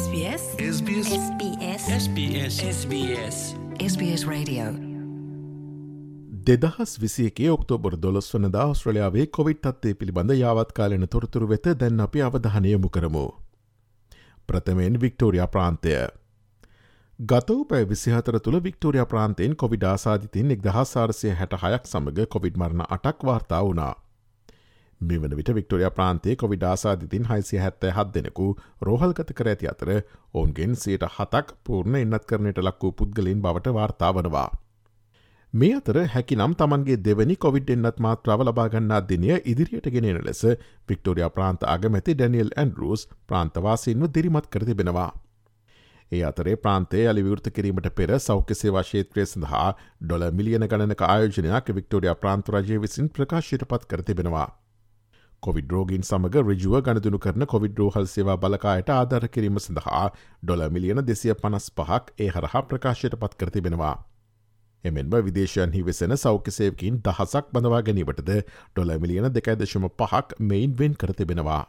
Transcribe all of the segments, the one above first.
SBS SBS SBS SBS SBS SBS Radio 2021 October 12 වනදා ඔස්ට්‍රේලියාවේ Covid තත්ත්වය පිළිබඳ යාවත්කාලීන තොරතුරු වෙත දැන් අපි අවධානය යොමු කරමු. ප්‍රථමයෙන් වික්ටෝරියා ප්‍රාන්තය. ගත වූ පැය 24 තුළ වික්ටෝරියා ප්‍රාන්තයෙන් කොවිඩ් ආසාදිතයින් 1466ක් සමග කොවිඩ් මරණ 8ක් වාර්තා වුණා. මේ වන විට වික්ටෝරියා ප්‍රාන්තයේ කොවිඩ් ආසාදිතයින් 677 දෙනෙකු රෝහල්ගත කර ඇති අතර ඔවුන්ගෙන් 7%ක් පූර්ණ එන්නත්කරණයට ලක් වූ පුද්ගලයන් බවට වාර්තා වනවා. මේ අතර හැකිනම් තමන්ගේ දෙවැනි කොවිඩ් එන්නත් මාත්‍රාව ලබා ගන්නා දිනය ඉදිරියට ගෙනෙන ලෙස වික්ටෝරියා ප්‍රාන්ත අගමැති ඩැනියල් ඇන්ඩ්‍රූස් ප්‍රාන්තවාසීන්ව දිරිමත් කර තිබෙනවා. ඒ අතරේ ප්‍රාන්තයේ අලි විවෘත කිරීමට පෙර සෞඛ්‍ය සේවා ක්ෂේත්‍රය සඳහා ඩොලර් මිලියන ගණනක ආයෝජනයක් වික්ටෝරියා ප්‍රාන්ත රජය විසින් ප්‍රකාශයට පත් කර තිබෙනවා. කොවිඩ් රෝගීන් සමග ඍජුව ගණදුණු කරන කොවිඩ් රෝහල් සේවා බලකායට ආධාර කිරීම සඳහා ඩොලර් මිලියන 255ක් ඒ හරහා ප්‍රකාශයට පත් කර තිබෙනවා. එමෙන්ම විදේශයන්හි වෙසෙන සෞඛ්‍ය සේවකීන් 1000ක් බඳවා ගැනීමටද ඩොලර් මිලියන 2.5ක් මෙයින් වෙන් කර තිබෙනවා.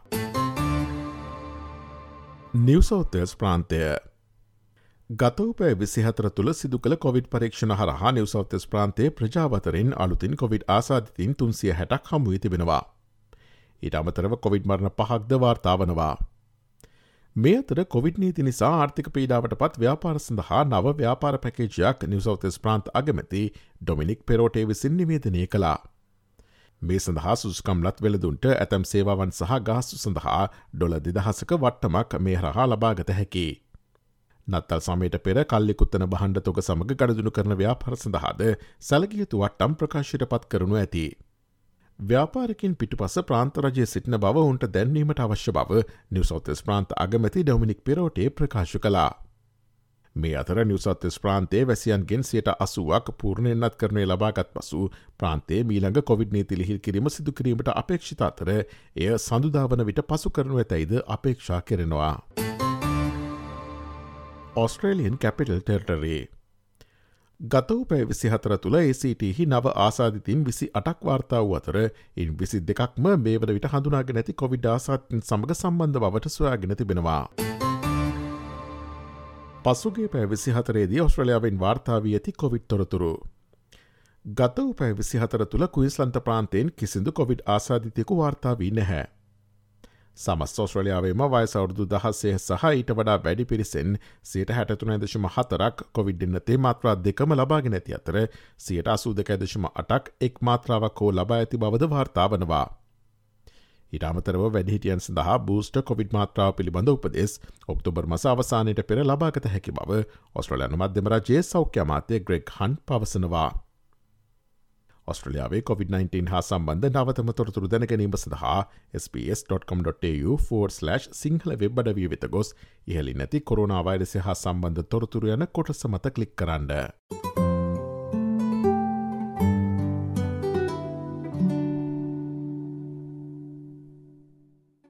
නිව් සවුත් වේල්ස් ප්‍රාන්තය. ගත වූ පැය 24 තුළ සිදු කළ කොවිඩ් පරීක්ෂණ හරහා නිව් සවුත් වේල්ස් ප්‍රාන්තයේ ප්‍රජාව අතරින් අලුතින් කොවිඩ් ආසාදිතයින් 360ක් හමු වී තිබෙනවා. ඊට අමතරව කොවිඩ් මරණ 5ක්ද වාර්තා වනවා. මේ අතර කොවිඩ් නීති නිසා ආර්ථික පීඩාවට පත් ව්‍යාපාර සඳහා නව ව්‍යාපාර පැකේජයක් නිව් සවුත් වේල්ස් ප්‍රාන්ත අගමැති ඩොමිනික් පෙරෝටේ විසින් නිවේදනය කළා. මේ සඳහා සුසුකම්ලත් වෙළඳුන්ට ඇතැම් සේවාවන් සහ ගාස්තු සඳහා ඩොලර් 2000ක වට්ටමක් මේ හරහා ලබාගත හැකියි. නත්තල් සමයට පෙර කල්ලිකුත්තන බහණ්ඩ තොග සමග ගණදුණු කරන ව්‍යාපාර සඳහාද සැලකිය යුතු වට්ටම් ප්‍රකාශයට පත් කරනු ඇති. ව්‍යාපාරකින් පිටුපස ප්‍රාන්ත රජයේ සිටින බව උන්ට දැන්වීමට අවශ්‍ය බව නිව් සවුත් වේල්ස් ප්‍රාන්ත අගමැති ඩොමිනික් පෙරෝටේ ප්‍රකාශ කළා. මේ අතර නිව් සවුත් වේල්ස් ප්‍රාන්තයේ වැසියන්ගෙන් 80%ක් පූර්ණ එන්නත්කරණය ලබාගත් පසු ප්‍රාන්තයේ මීළඟ කොවිඩ් නීති ලිහිල් කිරීම සිදු කිරීමට අපේක්ෂිත අතර එය සඳුදා වන විට පසු කරනු ඇතැයිද අපේක්ෂා කෙරෙනවා. Australian capital territory. ගත වූ පැය 24 තුළ ACTහි නව ආසාදිතයින් 28ක් වාර්තා වූ අතර ඉන් 22ක්ම මේ වන විට හඳුනාගෙන ඇති කොවිඩ් ආසාදිතයින් සමග සම්බන්ධ බවට සොයාගෙන තිබෙනවා. පසුගිය පැය 24දී ඔස්ට්‍රේලියාවෙන් වාර්තා වී ඇති කොවිඩ් තොරතුරු. ගත වූ පැය 24 තුළ ක්වීන්ස්ලන්ත ප්‍රාන්තයෙන් කිසිදු කොවිඩ් ආසාදිතයෙකු වාර්තා වී නැහැ. සමස්ත ඔස්ට්‍රේලියාවේම වයස අවුරුදු 16 සහ ඊට වඩා වැඩි පිරිසෙන් 63.4ක් කොවිඩ් එන්නතේ මාත්‍රා දෙකම ලබාගෙන ඇති අතර 82.8ක් එක් මාත්‍රාවක් හෝ ලබා ඇති බවද වාර්තා වනවා. ඊට අමතරව වැඩිහිටියන් සඳහා බූස්ටර් කොවිඩ් මාත්‍රාව පිළිබඳ උපදෙස් ඔක්තෝබර් මාස අවසානයේ පෙර ලබාගත හැකි බව ඔස්ට්‍රේලියානු මධ්‍යම රජයේ සෞඛ්‍ය අමාත්‍ය ග්‍රෙග් හන්ට් පවසනවා. ඔස්ට්‍රේලියාවේ COVID-19 හා සම්බන්ධ නවතම තොරතුරු දැනගැනීම සඳහා sbs.com.au/සිංහල වෙබ් අඩවිය වෙත ගොස් ඉහළින් නැති කොරෝනා වෛරසය හා සම්බන්ධ තොරතුරු යන කොටස මත ක්ලික් කරන්න.